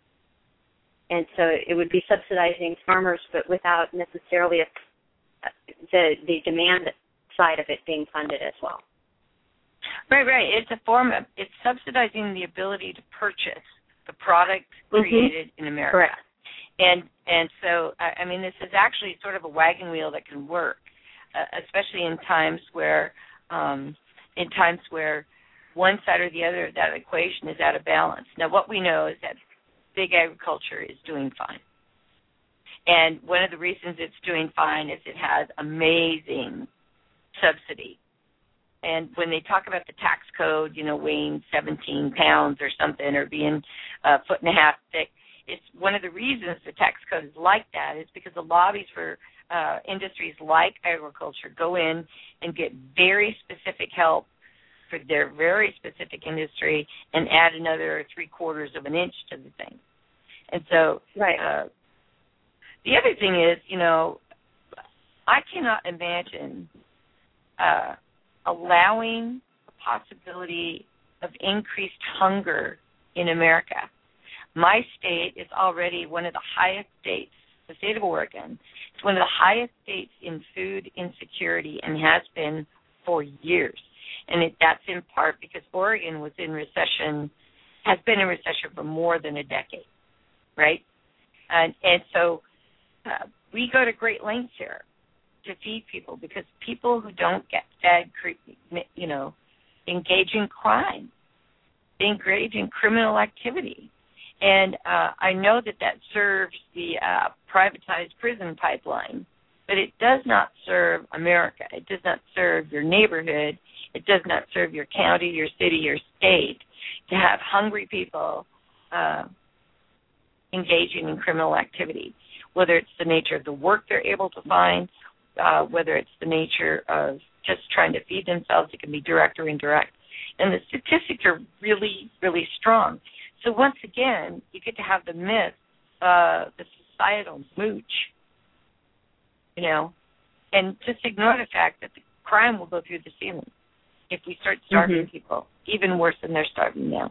And so it would be subsidizing farmers, but without necessarily a, the the demand side of it being funded as well. Right, right. It's a form of, it's subsidizing the ability to purchase the product created mm-hmm. in America. Correct. And and so, I, I mean, this is actually sort of a wagon wheel that can work, uh, especially in times where, um, in times where one side or the other of that equation is out of balance. Now, what we know is that big agriculture is doing fine. And one of the reasons it's doing fine is it has amazing subsidy. And when they talk about the tax code, you know, weighing seventeen pounds or something, or being a foot and a half thick, it's one of the reasons the tax code is like that is because the lobbies for uh, industries like agriculture go in and get very specific help for their very specific industry and add another three quarters of an inch to the thing. And so right. uh, the other thing is, you know, I cannot imagine uh, allowing the possibility of increased hunger in America. My state is already one of the highest states, the state of Oregon. It's one of the highest states in food insecurity and has been for years. And it, that's in part because Oregon was in recession, has been in recession for more than a decade, right? And, and so uh, we go to great lengths here to feed people because people who don't get fed, you know, engage in crime, they engage in criminal activity. And uh, I know that that serves the uh, privatized prison pipeline, but it does not serve America. It does not serve your neighborhood. It does not serve your county, your city, your state to have hungry people uh, engaging in criminal activity, whether it's the nature of the work they're able to find, uh, whether it's the nature of just trying to feed themselves. It can be direct or indirect. And the statistics are really, really strong. So once again, you get to have the myth, uh, the societal mooch, you know, and just ignore the fact that the crime will go through the ceiling if we start starving mm-hmm. people, even worse than they're starving now.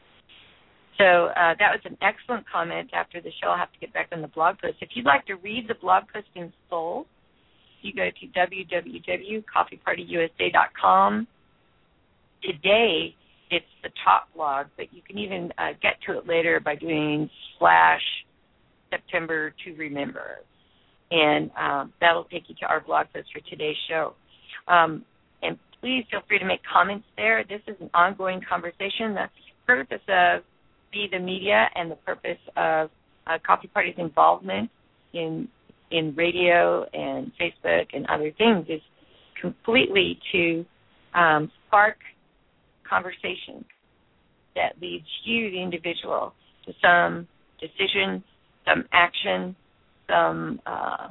So uh, that was an excellent comment. After the show, I'll have to get back on the blog post. If you'd like to read the blog post in full, you go to w w w dot coffee party u s a dot com. Today, it's the top blog, but you can even uh, get to it later by doing slash September to remember. And um, that'll take you to our blog post for today's show. Um, and please feel free to make comments there. This is an ongoing conversation. The purpose of Be the Media and the purpose of uh, Coffee Party's involvement in in radio and Facebook and other things is completely to um, spark conversation that leads you, the individual, to some decision, some action, some uh,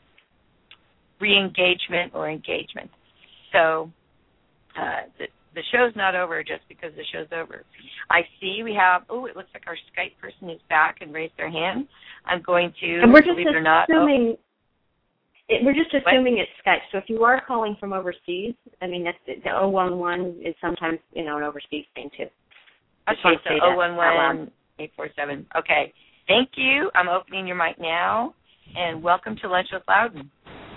re-engagement or engagement. So uh, the, the show's not over just because the show's over. I see we have, oh, it looks like our Skype person is back and raised their hand. I'm going to, and we're just believe it or not. Assuming, oh. it, we're just assuming what? It's Skype. So if you are calling from overseas, I mean, that's, the oh one one is sometimes, you know, an overseas thing too. Okay, so oh one one, eight four seven. Okay. Thank you. I'm opening your mic now, and welcome to Lunch with Loudon.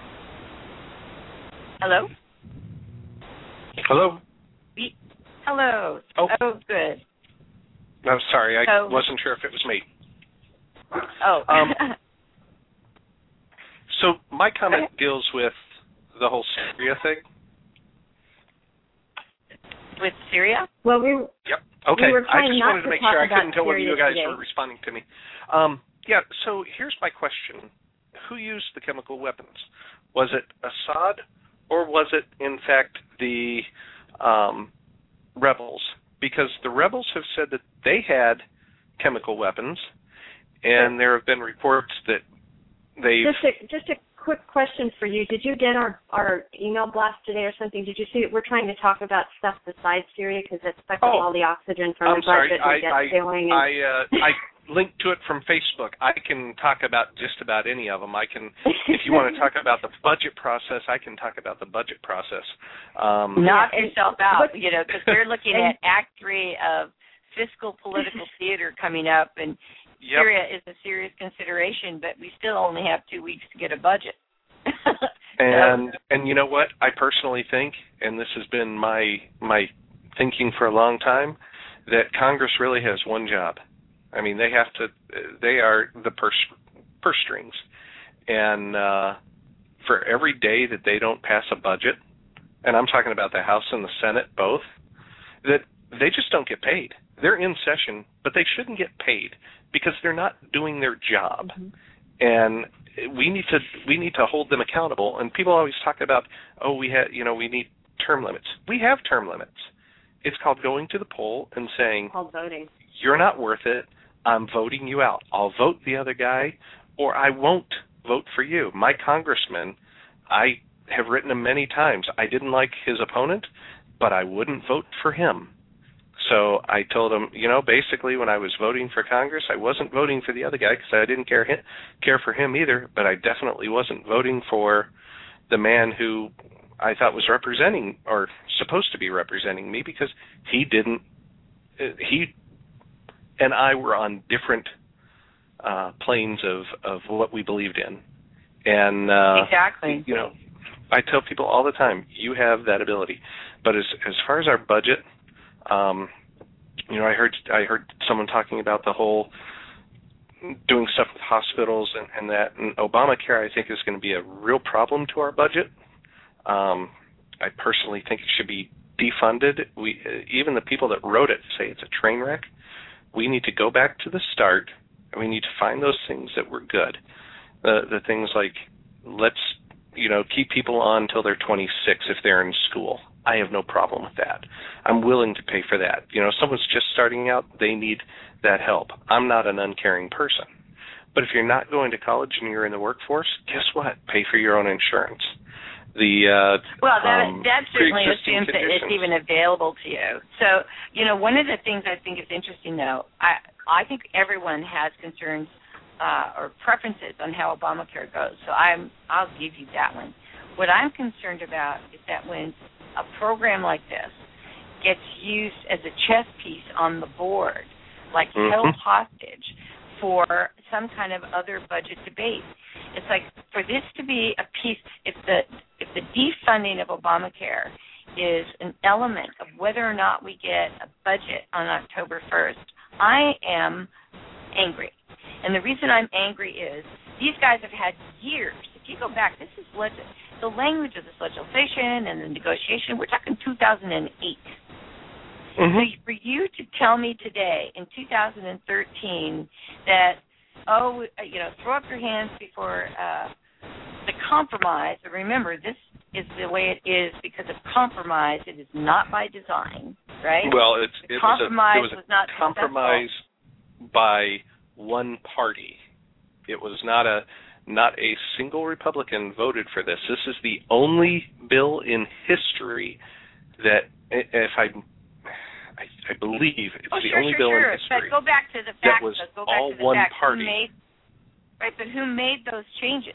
Hello? Hello? We, hello. Oh. oh, good. I'm sorry. I so, wasn't sure if it was me. Oh. um, so my comment okay. deals with the whole Syria thing. With Syria? Well, we Yep. Okay. We were I just wanted to to make sure. I couldn't tell whether Syria you guys today. were responding to me. Um, yeah, so here's my question. Who used the chemical weapons? Was it Assad or was it, in fact, the um, rebels because the rebels have said that they had chemical weapons, and there have been reports that they've... Just a, just a quick question for you. Did you get our, our email blast today or something? Did you see it? We're trying to talk about stuff besides Syria because it sucks oh, all the oxygen from I'm the sorry. budget I, and jet I, sailing. And... I, uh, I linked to it from Facebook. I can talk about just about any of them. I can, if you want to talk about the budget process, I can talk about the budget process. Um, Knock yourself out, what, you know, because we're looking at Act Three of fiscal political theater coming up, and yep. Syria is a serious consideration, but we still only have two weeks to get a budget. and so. and you know what? I personally think, and this has been my my thinking for a long time, that Congress really has one job. I mean, they have to. They are the purse purse strings, and uh, for every day that they don't pass a budget, and I'm talking about the House and the Senate both, that they just don't get paid. They're in session, but they shouldn't get paid because they're not doing their job. Mm-hmm. And we need to we need to hold them accountable. And people always talk about, oh, we have, you know, we need term limits. We have term limits. It's called going to the poll and saying, called voting. You're not worth it. I'm voting you out. I'll vote the other guy, or I won't vote for you. My congressman, I have written him many times. I didn't like his opponent, but I wouldn't vote for him. So I told him, you know, basically when I was voting for Congress, I wasn't voting for the other guy because I didn't care him, care for him either, but I definitely wasn't voting for the man who I thought was representing or supposed to be representing me because he didn't, he and I were on different uh, planes of, of what we believed in. And, uh, exactly. you know, I tell people all the time, you have that ability. But as as far as our budget, um, you know, I heard I heard someone talking about the whole doing stuff with hospitals and, and that. And Obamacare, I think, is going to be a real problem to our budget. Um, I personally think it should be defunded. We even the people that wrote it say it's a train wreck. We need to go back to the start, and we need to find those things that were good. The the things like let's you know keep people on until they're twenty-six if they're in school. I have no problem with that. I'm willing to pay for that. You know, if someone's just starting out, they need that help. I'm not an uncaring person. But if you're not going to college and you're in the workforce, guess what? Pay for your own insurance. The uh, well, that um, that certainly assumes that it's even available to you. So, you know, one of the things I think is interesting, though, I I think everyone has concerns uh, or preferences on how Obamacare goes. So I'm I'll give you that one. What I'm concerned about is that when a program like this gets used as a chess piece on the board, like mm-hmm. held hostage for some kind of other budget debate. It's like for this to be a piece, if the if the defunding of Obamacare is an element of whether or not we get a budget on October first, I am angry. And the reason I'm angry is these guys have had years. If you go back, this is leg- the language of this legislation and the negotiation. We're talking two thousand eight. Mm-hmm. So for you to tell me today in two thousand thirteen that, oh, you know, throw up your hands before uh, the compromise. But remember, this is the way it is because of compromise. It is not by design, right? Well, it's, it compromise was a, it was a was not compromise successful. by one party. It was not a not a single Republican voted for this. This is the only bill in history that, if I, I, I believe, it's oh, the sure, only sure, bill sure. in history but go back to the that fact, was go back all to the one fact. party. Who made, right, but who made those changes?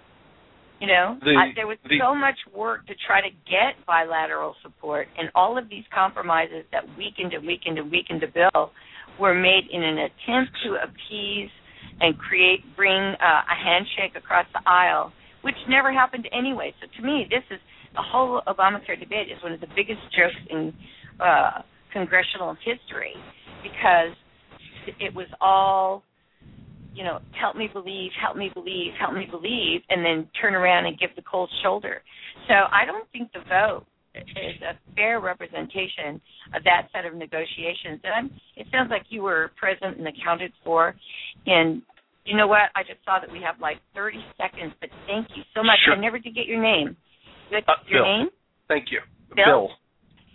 You know, the, I, there was the, so much work to try to get bilateral support, and all of these compromises that weakened and weakened and weakened the bill were made in an attempt to appease and create, bring uh, a handshake across the aisle, which never happened anyway. So to me, this is the whole Obamacare debate is one of the biggest jokes in uh, congressional history because it was all, you know, help me believe, help me believe, help me believe, and then turn around and give the cold shoulder. So I don't think the vote is a fair representation of that set of negotiations. And I'm, it sounds like you were present and accounted for. And you know what? I just saw that we have like thirty seconds, but thank you so much. Sure. I never did get your name. Your, uh, your Bill. name? Thank you. Bill. Bill.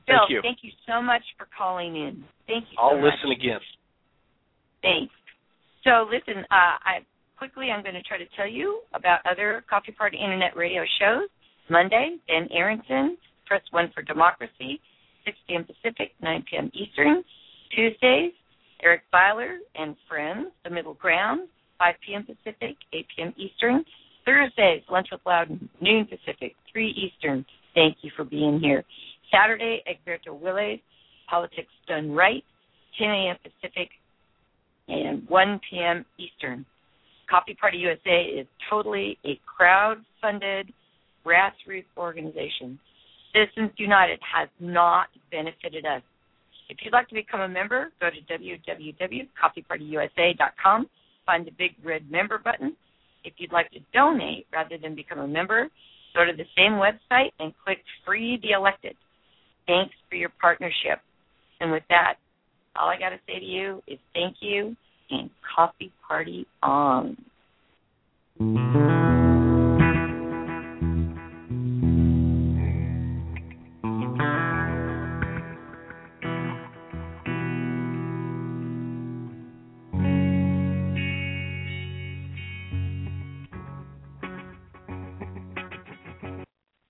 Phil, Thank you. Thank you so much for calling in. Thank you so I'll much. listen again. Thanks. So listen, uh, I quickly I'm going to try to tell you about other Coffee Party Internet radio shows. Monday, Ben Aronson, Press One for Democracy, six p.m. Pacific, nine p.m. Eastern. Tuesdays, Eric Byler and Friends, The Middle Ground, five p.m. Pacific, eight p.m. Eastern. Thursdays, Lunch with Loudon, noon Pacific, three Eastern. Thank you for being here. Saturday, Egberto Willis, Politics Done Right, ten a.m. Pacific and one p.m. Eastern. Coffee Party U S A is totally a crowd-funded grassroots organization. Citizens United has not benefited us. If you'd like to become a member, go to w w w dot coffee party u s a dot com, find the big red member button. If you'd like to donate rather than become a member, go to the same website and click Free Be Elected. Thanks for your partnership. And with that, all I got to say to you is thank you and Coffee Party on.